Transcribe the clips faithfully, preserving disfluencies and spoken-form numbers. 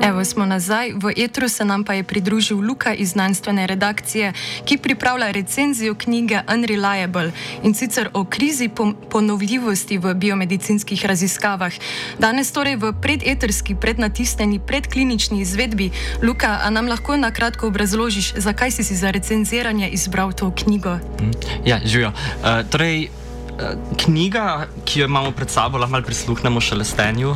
Evo smo nazaj, v etru se nam pa je pridružil Luka iz znanstvene redakcije, ki pripravlja recenzijo knjige Unreliable in sicer o krizi ponovljivosti v biomedicinskih raziskavah. Danes torej v predeterski, prednatisnjeni, predklinični izvedbi. Luka, a nam lahko na kratko obrazložiš, zakaj si si za recenziranje izbral to knjigo? Ja, živijo. Uh, torej, uh, knjiga, ki jo imamo pred sabo, lahko malo prisluhnemo šelestenju.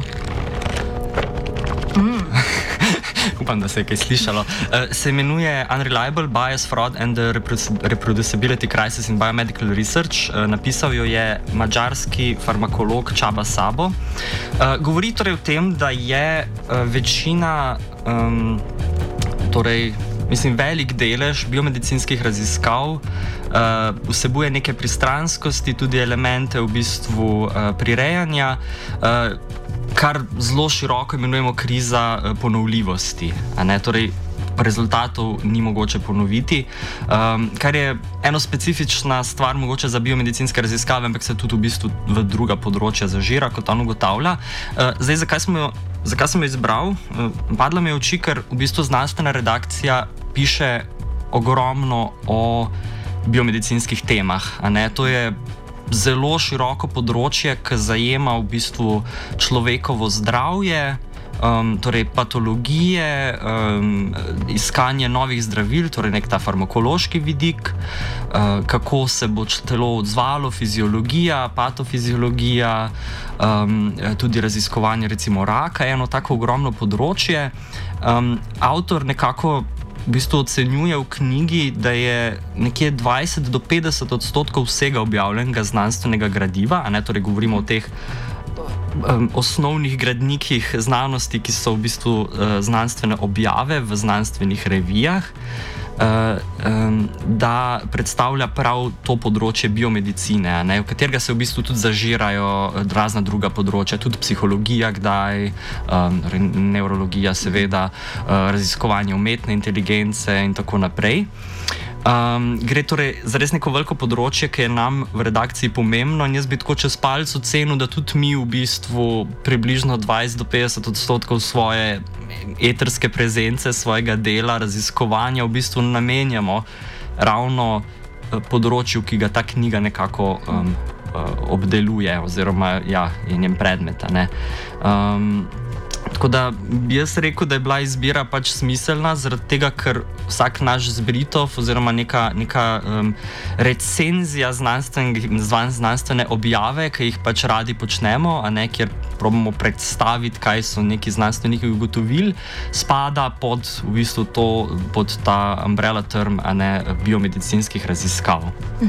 Mm. Upam, da se je kaj slišalo. Uh, se imenuje Unreliable Bias, Fraud and the Reproducibility Crisis in Biomedical Research. Uh, napisal jo je madžarski farmakolog Csaba Szabo. Uh, govori torej o tem, da je uh, večina, um, torej, mislim, velik delež biomedicinskih raziskav uh, vsebuje neke pristranskosti, tudi elemente v bistvu uh, prirejanja, uh, kar zelo široko imenujemo kriza uh, ponovljivosti. A ne? Torej, rezultatov ni mogoče ponoviti, um, kar je eno specifična stvar mogoče za biomedicinske raziskave, ampak se tudi v bistvu v druga področja zažira, kot on ugotavlja. Uh, zdaj, zakaj smo jo, zakaj sem jo izbral? Uh, padla mi je v oči, ker v bistvu znanstvena redakcija piše ogromno o biomedicinskih temah. A ne? To je zelo široko področje, ki zajema v bistvu človekovo zdravje, um, torej patologije, um, iskanje novih zdravil, torej nek ta farmakološki vidik, uh, kako se bo telo odzvalo, fiziologija, patofiziologija, um, tudi raziskovanje recimo raka, eno tako ogromno področje. Um, avtor nekako v bistvu ocenjuje v knjigi, da je nekje dvajset do petdeset odstotkov vsega objavljenega znanstvenega gradiva, a ne, torej govorimo o teh um, osnovnih gradnikih znanosti, ki so v bistvu uh, znanstvene objave v znanstvenih revijah, uh, um, da predstavlja prav to področje biomedicine, a ne, v katerega se v bistvu tudi zažirajo razna druga področja, tudi psihologija kdaj, um, nevrologija seveda, uh, raziskovanje umetne inteligence in tako naprej. Um, gre torej za res neko veliko področje, ki je nam v redakciji pomembno, in jaz bi tako čez palec ocenil, da tudi mi v bistvu približno dvajset do petdeset odstotkov svoje eterske prezence, svojega dela, raziskovanja v bistvu namenjamo ravno področju, ki ga ta knjiga nekako um, obdeluje oziroma ja, je njen predmet. Ne? Um, Tako da bi jaz rekel, da je bila izbira pač smiselna, zaradi tega, ker vsak naš zbritov oziroma neka, neka um, recenzija znanstvene objave, ki jih pač radi počnemo, a ne, kjer probamo predstaviti, kaj so neki znanstveniki ugotovili, spada pod, v bistvu to, pod ta umbrella term, a ne, biomedicinskih raziskav.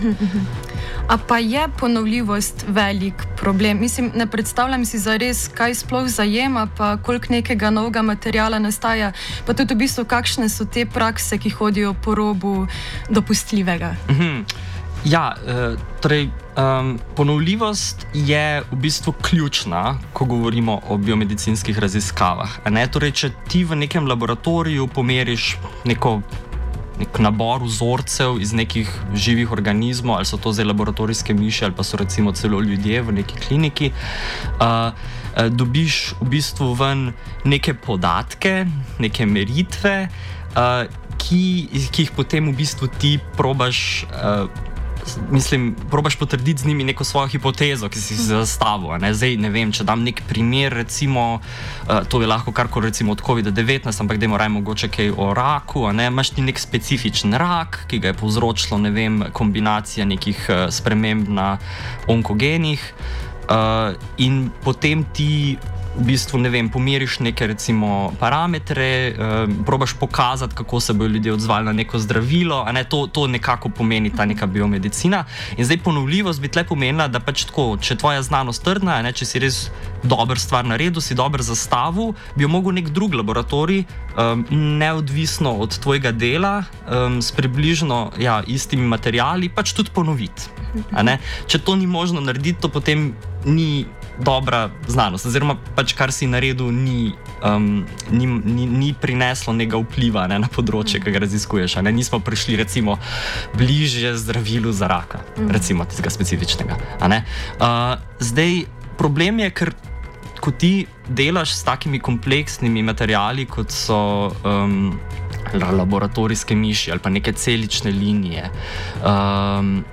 A pa je ponovljivost velik problem? Mislim, ne predstavljam si zares, kaj sploh zajema, pa koliko nekega novega materijala nastaja, pa tudi v bistvu kakšne so te prakse, ki hodijo po robu dopustljivega. Mhm. Ja, eh, torej um, ponovljivost je v bistvu ključna, ko govorimo o biomedicinskih raziskavah. A ne? Torej, če ti v nekem laboratoriju pomeriš neko nek nabor vzorcev iz nekih živih organizmov, ali so to zdaj laboratorijske miši, ali pa so recimo celo ljudje v neki kliniki, uh, uh, dobiš v bistvu ven neke podatke, neke meritve, uh, ki, ki jih potem v bistvu ti probaš uh, Mislim, probaš potrditi z njimi neko svojo hipotezo, ki si si zastavil. Ne? Zdaj, ne vem, če dam nek primer, recimo, uh, to je lahko karkoli recimo od covid devetnajst, ampak dajmo raje mogoče kaj o raku, a ne? Imaš ti nek specifičen rak, ki ga je povzročilo, ne vem, kombinacija nekih uh, sprememb na onkogenih, uh, in potem ti v bistvu, ne vem, pomeriš neke recimo parametre, eh, probaš pokazati, kako se bojo ljudje odzvali na neko zdravilo, a ne, to, to nekako pomeni ta neka biomedicina. In zdaj ponovljivost bi tle pomenila, da pač tako, če tvoja znanost trdna, a ne, če si res dober stvar naredil, si dober zastavil, bi jo mogel nek drug laboratorij, um, neodvisno od tvojega dela, um, s približno ja, istimi materiali, pač tudi ponoviti. A ne? Če to ni možno narediti, to potem ni dobra znanost, oziroma pač kar si naredil ni, um, ni, ni, ni prineslo nekega vpliva, ne, na področje, ki ga raziskuješ. Ne? Nismo prišli recimo bližje zdravilu za raka, recimo tistega specifičnega. A ne? Uh, zdaj problem je, ker ko ti delaš s takimi kompleksnimi materiali, kot so um, laboratorijske miši ali pa neke celične linije, um,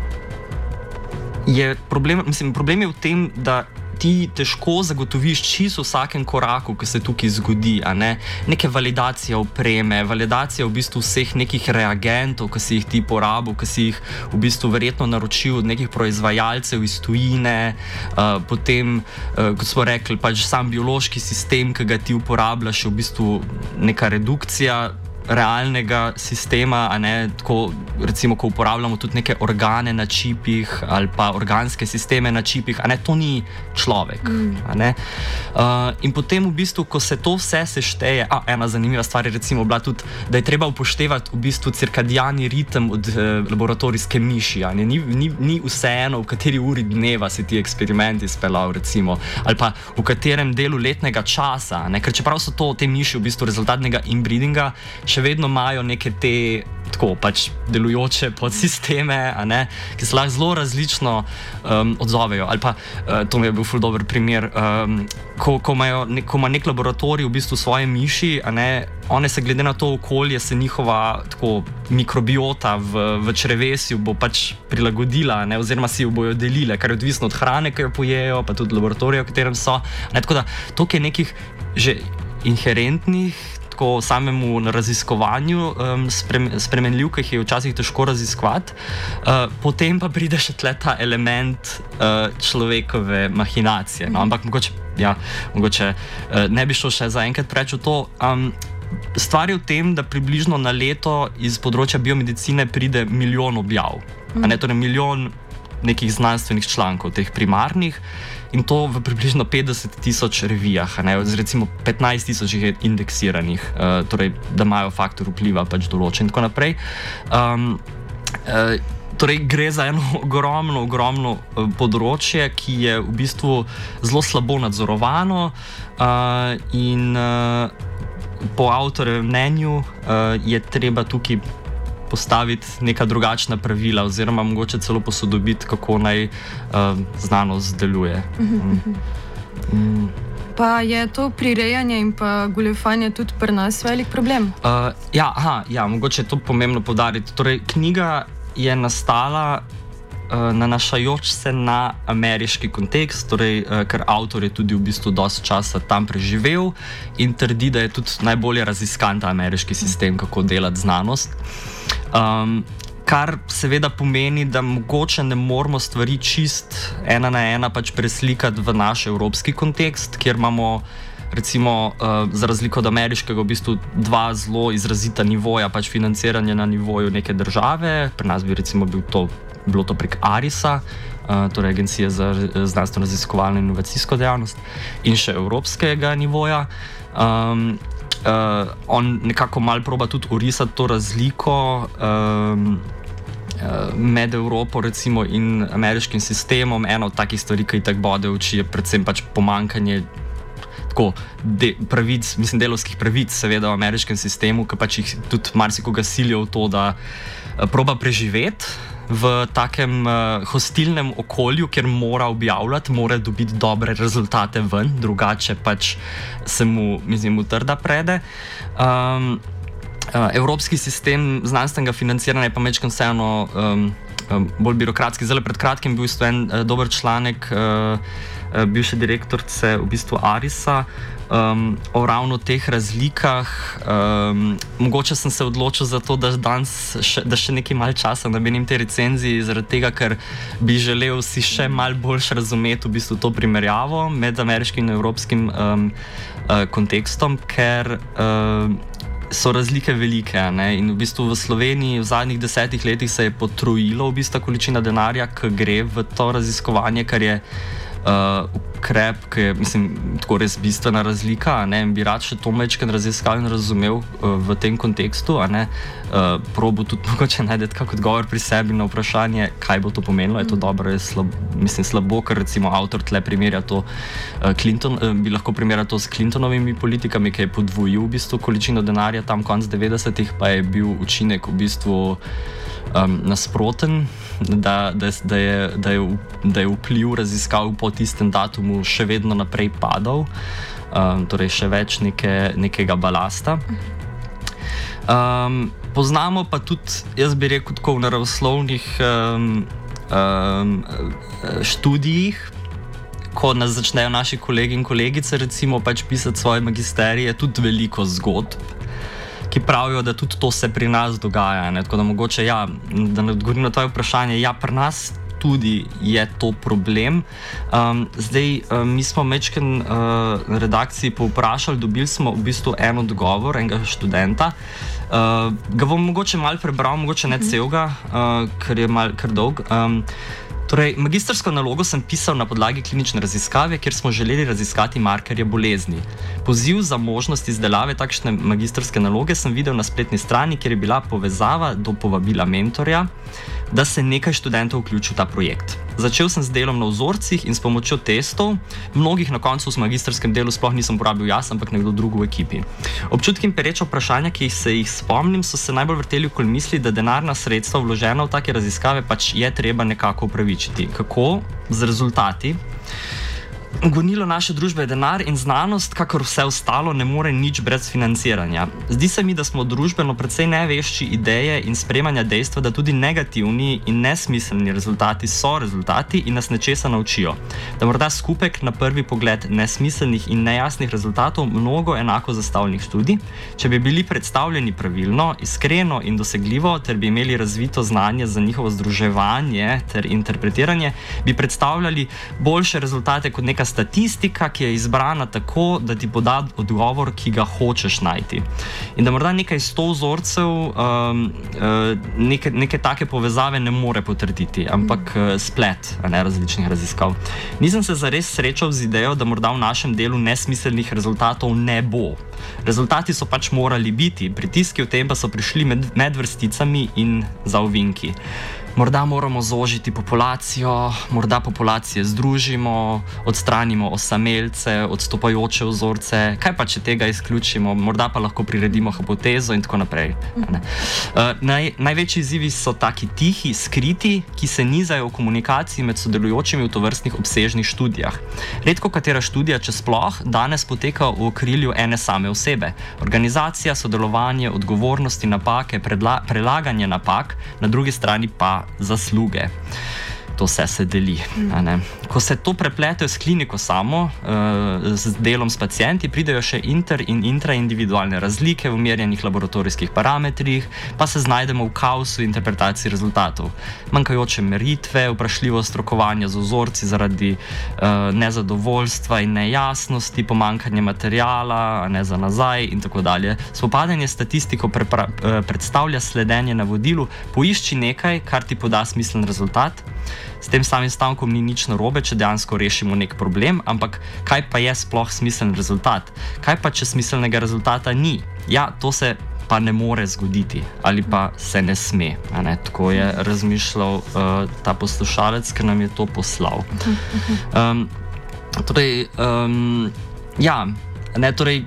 je problem, mislim, problem je v tem, da ti težko zagotoviš čisto v vsakem koraku, ki se tukaj zgodi, a ne? Neke validacije opreme, validacije v bistvu vseh nekih reagentov, ki si jih ti porabil, ki si jih v bistvu verjetno naročil od nekih proizvajalcev iz tujine, uh, potem, uh, kot smo rekli, pač sam biološki sistem, ki ga ti uporabljaš, je v bistvu neka redukcija realnega sistema, a ne, tako recimo, ko uporabljamo tudi neke organe na čipih ali pa organske sisteme na čipih, a ne, to ni človek, mm. a ne. Uh, in potem v bistvu, ko se to vse sešteje, a, ena zanimiva stvar je recimo bila tudi, da je treba upoštevati v bistvu cirkadiani ritem od eh, laboratorijske miši, a ne, ni, ni, ni vseeno, v kateri uri dneva si ti eksperimenti speljal, recimo, ali pa v katerem delu letnega časa, a ne, ker čeprav so to te miši v bistvu rezultat nekega inbreedinga, še vedno imajo neke te tako pač delujoče podsisteme, a ne, ki se lahko zelo različno um, odzovejo. Ali pa, uh, to mi je bil ful dober primer, um, ko, ko, imajo, ne, ko ima nek laboratorij v bistvu svoje miši, a ne, one se glede na to okolje, se njihova tako mikrobiota v, v črevesju bo pač prilagodila, ne, oziroma si jo bojo delile, kar je odvisno od hrane, ki jo pojejo, pa tudi laboratorija, v katerem so. Ne, tako da, toliko je nekih že inherentnih tako samemu raziskovanju um, spremenljiv, ki jih je včasih težko raziskovati, uh, potem pa pride še tle ta element uh, človekove mahinacije. No? Ampak mogoče, ja, mogoče uh, ne bi šlo še zaenkrat preč v to. Um, stvar je v tem, da približno na leto iz področja biomedicine pride milijon objav, mm. a ne, torej milijon nekih znanstvenih člankov, teh primarnih, in to v približno petdeset tisoč revijah, ne, recimo petnajst tisoč jih je indeksiranih, uh, torej, da imajo faktor vpliva pač določen in tako naprej. Um, uh, torej, gre za eno ogromno, ogromno uh, področje, ki je v bistvu zelo slabo nadzorovano uh, in uh, po avtorjevem mnenju uh, je treba tukaj postaviti neka drugačna pravila oziroma mogoče celo posodobiti, kako naj uh, znanost deluje. Mm. Mm. Pa je to prirejanje in pa goljufanje tudi pri nas velik problem? Uh, ja, aha, ja, mogoče je to pomembno poudariti. Torej, knjiga je nastala uh, nanašajoč se na ameriški kontekst, torej, uh, ker avtor je tudi v bistvu dosti časa tam preživel in trdi, da je tudi najbolje raziskan ta ameriški sistem, kako delati znanost. Um, kar seveda pomeni, da mogoče ne moramo stvari čist ena na ena pač preslikati v naš evropski kontekst, kjer imamo recimo uh, za razliko od ameriškega v bistvu dva zelo izrazita nivoja pač financiranja na nivoju neke države. Pri nas bi recimo bil to, bilo to prek ARIS-a, uh, torej Agencije za znanstveno raziskovalno in inovacijsko dejavnost, in še evropskega nivoja. Um, Uh, on nekako malo proba tudi orisati to razliko um, uh, med Evropo recimo in ameriškim sistemom. Ena od takih stvari, ki itak bode v oči, je predvsem pač pomanjkanje tako de, pravic, mislim delovskih pravic seveda v ameriškem sistemu, ki pač jih tudi marsikoga silijo v to, da uh, proba preživeti v takem uh, hostilnem okolju, kjer mora objavljati, mora dobiti dobre rezultate ven, drugače pač se mu, mislim, utrda prede. Um, uh, evropski sistem znanstvenega financiranja je pa mečkam vseeno um, um, bolj birokratski. Zdaj pred kratkim bil v en uh, dober članek uh, uh, bivše direktorice v bistvu ARIS-a Um, o ravno teh razlikah. Um, mogoče sem se odločil za to, da danes še, da še nekaj malo časa namenim tej recenziji, zaradi tega, ker bi želel si še malo bolj razumeti v bistvu to primerjavo med ameriškim in evropskim um, uh, kontekstom, ker um, so razlike velike, ne? In v bistvu v Sloveniji v zadnjih desetih letih se je potrojilo v bistvu količina denarja, ki gre v to raziskovanje, kar je Uh, ukrep, ki je, mislim, tako res bistvena razlika, ne, in bi rad še to mečken raziskal in razumel uh, v tem kontekstu, a ne, uh, probo tudi mogoče najdeti kak odgovor pri sebi na vprašanje, kaj bo to pomenilo, je to dobro, je slabo, mislim, slabo, ker recimo avtor tle primerja to uh, Clinton, uh, bi lahko primerja to s Clintonovimi politikami, ki je podvojil v bistvu količino denarja tam konc devetdesetih, pa je bil učinek v bistvu um, nasproten, da, da, da, je, da, je, da je vpliv raziskav po tistem datumu mu še vedno naprej padal, um, torej še več neke, nekega balasta. Um, poznamo pa tudi, jaz bi rekel, tako v naravoslovnih um, um, študijih, ko nas začnejo naši kolegi in kolegice recimo pač pisati svoje magisterije, tudi veliko zgodb, ki pravijo, da tudi to se pri nas dogaja. Ne? Tako da mogoče, ja, da ne odgovorim na tvoje vprašanje, ja, pri nas tudi je to problem. Um, zdaj, um, mi smo mečken uh, na redakciji povprašali, dobili smo v bistvu en odgovor enega študenta. Uh, ga bom mogoče malo prebral, mogoče ne celega, uh, ker je malo kar dolg. Um, Torej, magistrsko nalogo sem pisal na podlagi klinične raziskave, kjer smo želeli raziskati markerje bolezni. Poziv za možnost izdelave takšne magistrske naloge sem videl na spletni strani, kjer je bila povezava do povabila mentorja, da se nekaj študentov vključi v ta projekt. Začel sem z delom na vzorcih in s pomočjo testov, mnogih na koncu v magistrskem delu sploh nisem porabil jaz, ampak nekdo drug v ekipi. Občutki in pereča vprašanja, ki se jih spomnim, so se najbolj vrteli okoli misli, da denarna sredstva vložena v take raziskave pač je treba nekako upravičiti. Kako? Z rezultati. Gonilo naše družbe je denar in znanost, kakor vse ostalo, ne more nič brez financiranja. Zdi se mi, da smo družbeno precej nevešči ideje in sprejemanja dejstva, da tudi negativni in nesmiselni rezultati so rezultati in nas nečesa naučijo. Da morda skupek na prvi pogled nesmiselnih in nejasnih rezultatov mnogo enako zastavljenih študij, če bi bili predstavljeni pravilno, iskreno in dosegljivo, ter bi imeli razvito znanje za njihovo združevanje ter interpretiranje, bi predstavljali boljše rezultate kot neka statistika, ki je izbrana tako, da ti poda odgovor, ki ga hočeš najti. In da morda nekaj sto vzorcev um, neke, neke take povezave ne more potrditi, ampak splet a ne, različnih raziskav. Nisem se zares srečal z idejo, da morda v našem delu nesmiselnih rezultatov ne bo. Rezultati so pač morali biti, pritiski v tem pa so prišli med, med vrsticami in za ovinki. Morda moramo zožiti populacijo, morda populacije združimo, odstranimo osamelce, odstopajoče vzorce, kaj pa če tega izključimo, morda pa lahko priredimo hipotezo in tako naprej. Ne? Uh, naj, največji izzivi so taki tihi, skriti, ki se nizajo v komunikaciji med sodelujočimi v tovrstnih obsežnih študijah. Redko katera študija, če sploh, danes poteka v okrilju ene same osebe. Organizacija, sodelovanje, odgovornosti, napake, predla, prelaganje napak, na drugi strani pa zasluge. To vse se deli. A ne? Ko se to preplete s kliniko samo, z delom s pacienti, pridejo še inter- in intraindividualne razlike v merjenih laboratorijskih parametrih, pa se znajdemo v kaosu interpretacij rezultatov. Manjkajoče meritve, vprašljivost rokovanja z vzorci zaradi uh, nezadovoljstva in nejasnosti, pomanjkanje materijala, a ne za nazaj in tako dalje. Spopadanje s statistiko prepra- predstavlja sledenje navodilu, poišči nekaj, kar ti poda smislen rezultat. S tem samim stavkom ni nič narobe, če dejansko rešimo nek problem, ampak kaj pa je sploh smiseln rezultat? Kaj pa, če smiselnega rezultata ni? Ja, to se pa ne more zgoditi ali pa se ne sme. A ne? Tako je razmišljal uh, ta poslušalec, ki nam je to poslal. Um, torej, um, ja, ne, torej,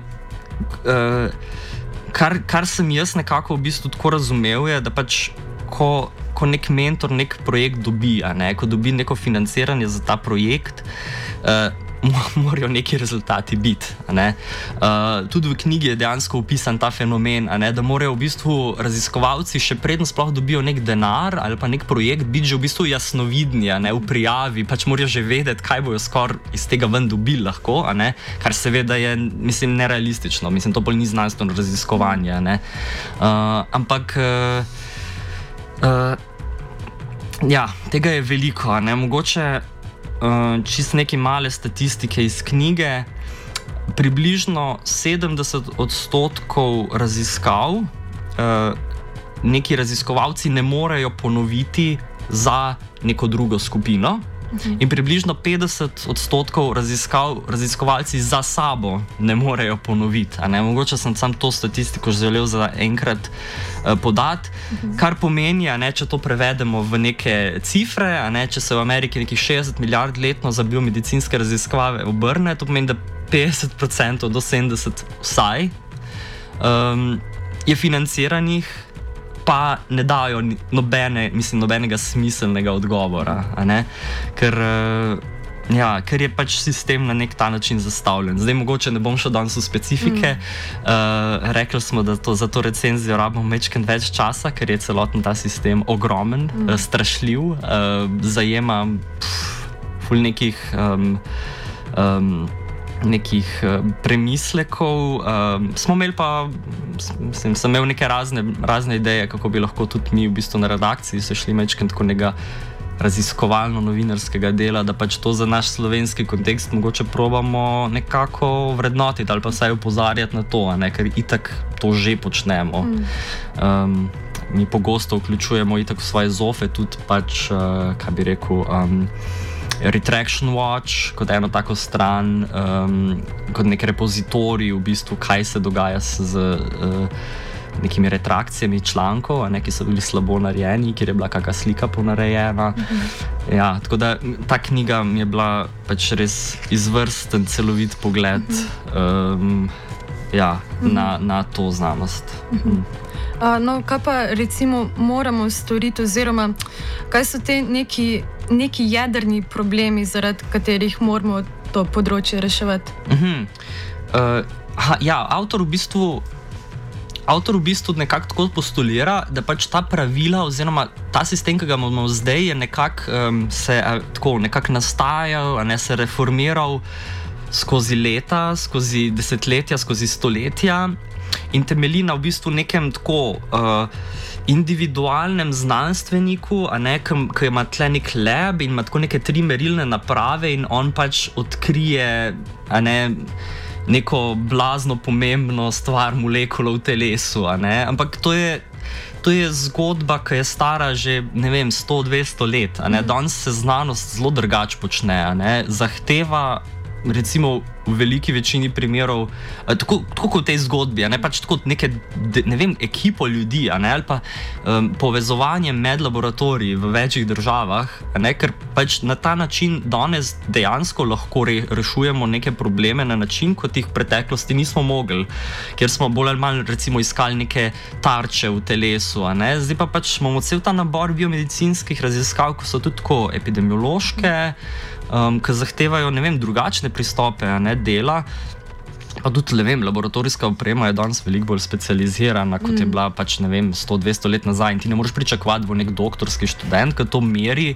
uh, kar, kar sem jaz nekako v bistvu tako razumel, je, da pač ko ko nek mentor nek projekt dobi, a ne, ko dobi neko financiranje za ta projekt, uh, morajo neki rezultati biti. A ne. Uh, tudi v knjigi je dejansko opisan ta fenomen, a ne, da morajo v bistvu raziskovalci še predno sploh dobijo nek denar ali pa nek projekt biti že v bistvu jasnovidni, a ne, v prijavi, pač morajo že vedeti, kaj bojo skoraj iz tega ven dobili lahko, a ne, kar seveda je, mislim, nerealistično, mislim, to bolj ni znanstveno raziskovanje, a ne. Uh, ampak uh, Uh, ja, tega je veliko, ne? Mogoče uh, čisto neke male statistike iz knjige. Približno sedemdeset odstotkov raziskav uh, neki raziskovalci ne morejo ponoviti za neko drugo skupino. In približno petdeset odstotkov raziskav, raziskovalci za sabo ne morejo ponoviti. A ne? Mogoče sem sam to statistiko želel za enkrat uh, podati, uh-huh. Kar pomeni, a ne, če to prevedemo v neke cifre, a ne, če se v Ameriki nekih šestdeset milijard letno za biomedicinske raziskave obrne, to pomeni, da petdeset procentov do sedemdeset vsaj um, je financiranih, pa ne dajo nobene, mislim, nobenega smiselnega odgovora, a ne? Ker uh, Ja, ker je pač sistem na nek ta način zastavljen. Zdaj, mogoče ne bom šel danes v specifike. Mm. Uh, rekli smo, da to, za to recenzijo rabimo mečken več časa, ker je celoten ta sistem ogromen, mm. uh, strašljiv, uh, zajema pff, ful nekih, um, um, nekih uh, premislekov. Um, smo imeli pa, mislim, sem imel neke razne, razne ideje, kako bi lahko tudi mi v bistvu na redakciji se šli mečken tako nekega raziskovalno-novinarskega dela, da pač to za naš slovenski kontekst mogoče probamo nekako vrednotiti ali pa vsaj opozarjati na to, ne, ker itak to že počnemo. Mm. Um, mi pogosto vključujemo itak v svoje zofe tudi pač, uh, kaj bi rekel, um, Retraction Watch kot eno tako stran, um, kot nek repozitorij v bistvu, kaj se dogaja z uh, nekimi retrakcijami člankov, ne, ki so bili slabo narejeni, kjer je bila kakšna slika ponarejena. Mm-hmm. Ja, tako da ta knjiga mi je bila pač res izvrsten, celovit pogled mm-hmm. um, ja, mm-hmm. na, na to znanost. Mm-hmm. Mm. Uh, no, kaj pa recimo moramo storiti, oziroma kaj so te neki, neki jedrni problemi, zaradi katerih moramo to področje reševati? Mm-hmm. Uh, ha, ja, avtor v bistvu Avtor v bistvu nekako tako postulira, da pač ta pravila oziroma ta sistem, ki ga imamo zdaj, je nekako um, se tako nekako nastajal, a ne se reformiral skozi leta, skozi desetletja, skozi stoletja in temelji na v bistvu nekem tako uh, individualnem znanstveniku, a ne, ki ima tle nek lab in ima tako neke tri merilne naprave in on pač odkrije, a ne, neko blazno pomembno stvar molekulo v telesu, a ne? Ampak to je, to je zgodba, ki je stara že, ne vem, sto dvesto let, a ne? Danes se znanost zelo drugače počne, a ne? Zahteva, recimo v veliki večini primerov, tako, tako kot v tej zgodbi, a ne, pač tako neke, ne vem, ekipo ljudi, a ne, ali pa um, povezovanje med laboratoriji v večjih državah, a ne, ker pač na ta način danes dejansko lahko re, rešujemo neke probleme na način, kot jih v preteklosti nismo mogli, ker smo bolj ali manj recimo iskali neke tarče v telesu, a ne, zdaj pa pač imamo cel ta nabor biomedicinskih raziskav, ko so tudi tako epidemiološke, Um, ki zahtevajo, ne vem, drugačne pristope, a ne, dela. Pa tudi, ne vem, laboratorijska oprema je danes veliko bolj specializirana, kot mm. je bila pač, ne vem, sto dvesto let nazaj. In ti ne moreš pričakovati, da bo nek doktorski študent, ki to meri,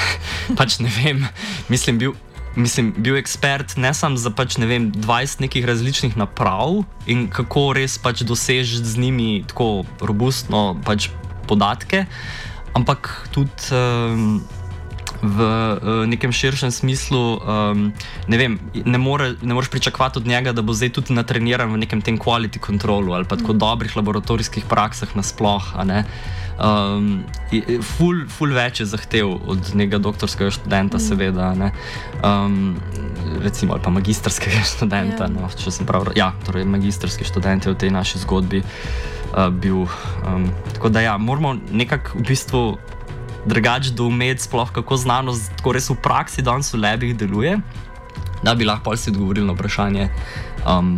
pač, ne vem, mislim, bil, mislim, bil ekspert ne samo za pač, ne vem, dvajset nekih različnih naprav in kako res pač dosežeti z njimi tako robustno pač podatke, ampak tudi um, v uh, nekem širšem smislu, um, ne vem, ne, more, ne moreš pričakovati od njega, da bo zdaj tudi natreniran v nekem tem quality controlu ali pa tako dobrih laboratorijskih praksah nasploh, a ne. Um, ful, ful več je zahtev od nekega doktorskega študenta, mm. seveda, ne. Um, recimo, ali pa magistrskega študenta, yeah. no, če sem prav, ja, torej magistrski študent je v tej naši zgodbi uh, bil. Um, tako da ja, moramo nekako v bistvu drugače doumeti sploh, kako znanost tako res v praksi danes v labih deluje, da bi lahko si odgovorili na vprašanje, um,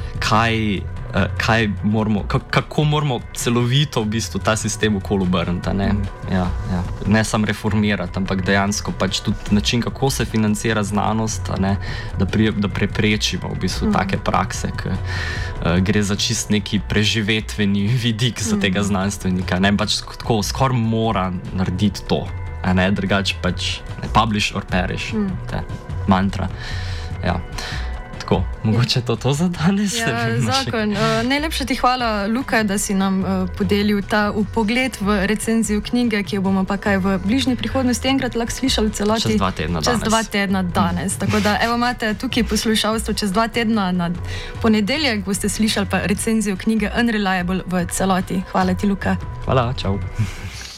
kaj, uh, kaj moramo, kako moramo celovito v bistvu ta sistem okoli obrniti, ne? Ja, ja. Ne samo reformirati, ampak dejansko pač tudi način, kako se financira znanost, a ne? Da, pri, da preprečimo v bistvu mm. take prakse, ki uh, gre za čist neki preživetveni vidik za mm. tega znanstvenika, ne? Pač tako skoraj mora narediti to, a ne, drugače pač ne, publish or perish, mm. te mantra, ja. Tako, mogoče to to za danes? Ja, zakon. Uh, najlepša ti hvala, Luka, da si nam uh, podelil ta vpogled v recenzijo knjige, ki jo bomo pa kaj v bližnji prihodnosti enkrat lahko slišali celoti. Čez dva tedna čez danes. Dva tedna danes. Mm. Tako da, evo, imate tukaj poslušalstvo, čez dva tedna na ponedeljek boste slišali pa recenzijo knjige Unreliable v celoti. Hvala ti, Luka. Hvala, čau.